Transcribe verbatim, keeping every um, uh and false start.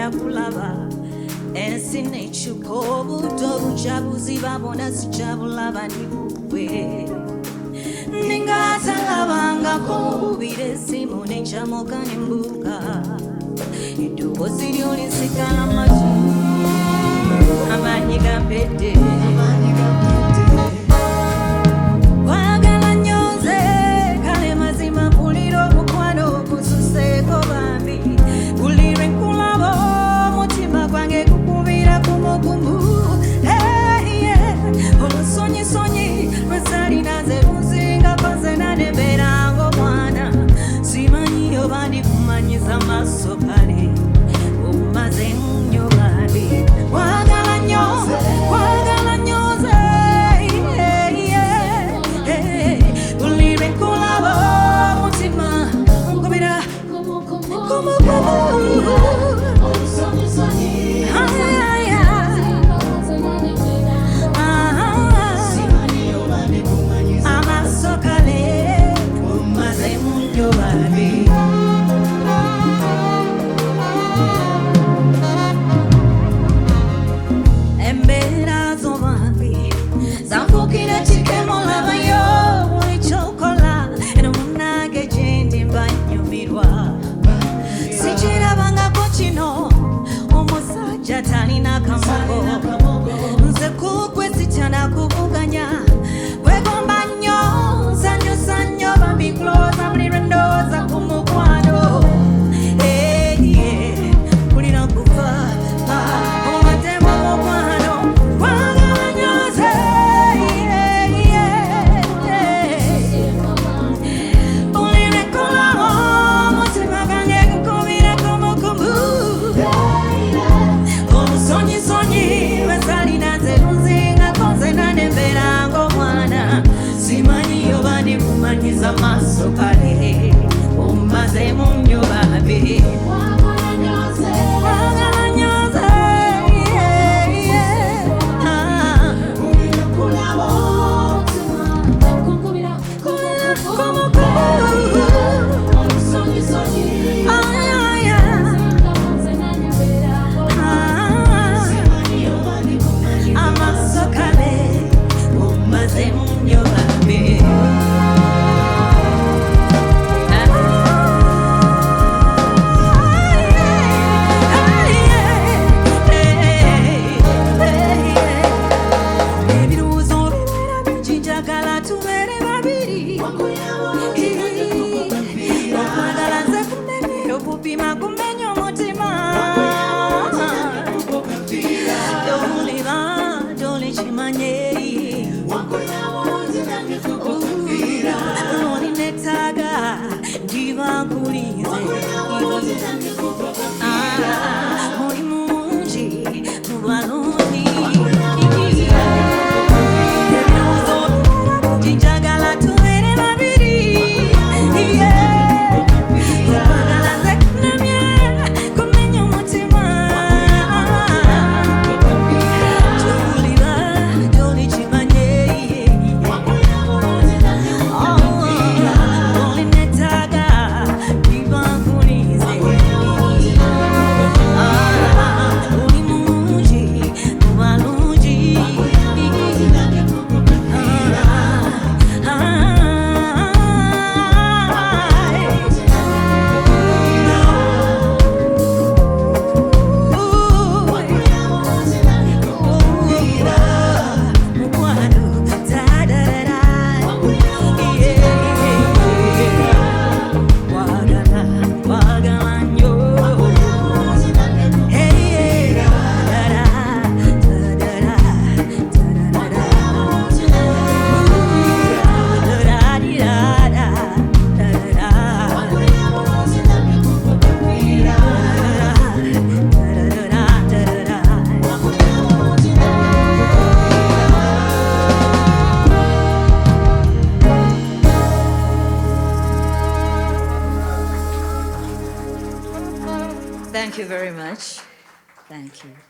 kulaba ensi n'ekyuka obudde obujabuzi babona sijabulaba ni bubwe ninga talabangako mububira essimu n'ekyamoka n'embuga eddoboozi lyo lisikala matu amaanyi gampedde Talina kamogo nze kukwe sityana kuvuganya kwegomba nnyo nsanyusa nnyo bambi kuloza buli lwe ndowooza ku mukwano kulina kufa omatemu mukwano kwagala nyoze buli lwe nkolawo omutima gange gukubira kumukumu Sonyi sonyi wesalina zerunzinga konze nanembera ng'omwana simanyi yoba ndikumanyiza maaso kale omaze mu nnyuba mbi Thank you very much. Thank you.